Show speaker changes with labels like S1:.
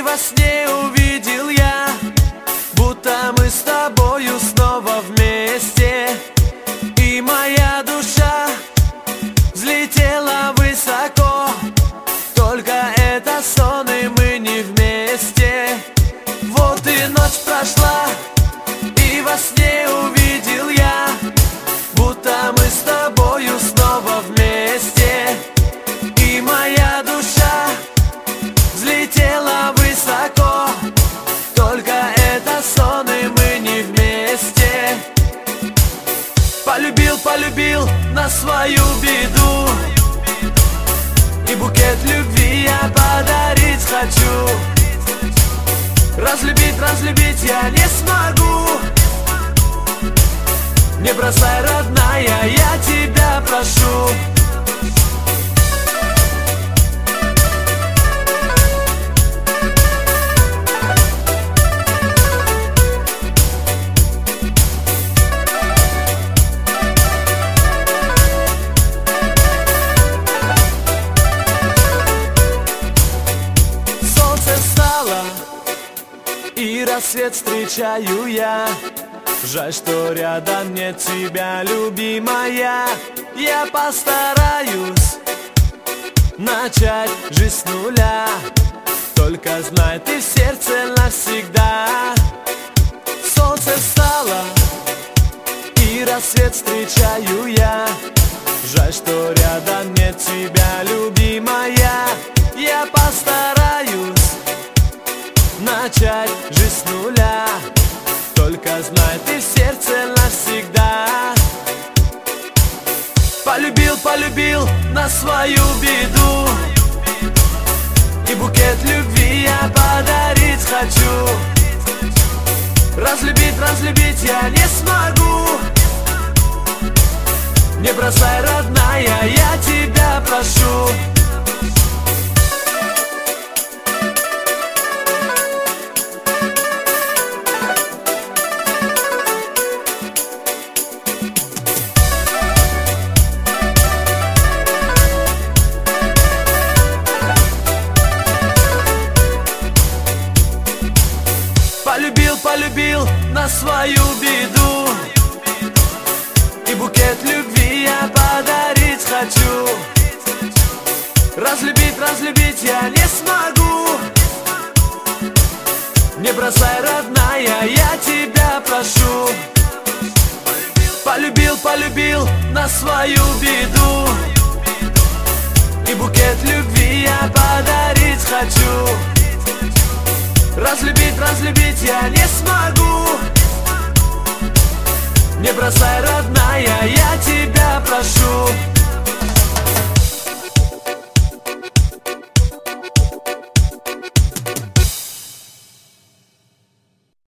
S1: во сне увидел я, будто мы с тобою снова вместе. И моя душа взлетела высоко, только это сон, и мы не вместе. Вот и ночь прошла, и во сне увидел я, будто мы с тобою снова вместе. И моя душа взлетела высоко, только это сон, и мы не вместе. Полюбил, полюбил на свою беду, и букет любви я подарить хочу. Разлюбить, разлюбить я не смогу. Не бросай, родная, я тебя прошу. Солнце встало, и рассвет встречаю я. Жаль, что рядом нет тебя, любимая. Я постараюсь начать жизнь с нуля, только знай, ты в сердце навсегда. Солнце встало, и рассвет встречаю я. Жаль, что рядом нет тебя, любимая. Я постараюсь начать жизнь с нуля, только знай, ты в сердце навсегда. Полюбил, полюбил на свою беду, и букет любви я подарить хочу. Разлюбить, разлюбить я не смогу. Не бросай, родная, я тебя прошу. Полюбил, полюбил на свою беду, и букет любви я подарить хочу. Разлюбить, разлюбить я не смогу. Не бросай, родная, я тебя прошу. Полюбил, полюбил на свою беду, и букет любви я подарить хочу. Разлюбить, разлюбить я не смогу. Не бросай, родная, я тебя прошу.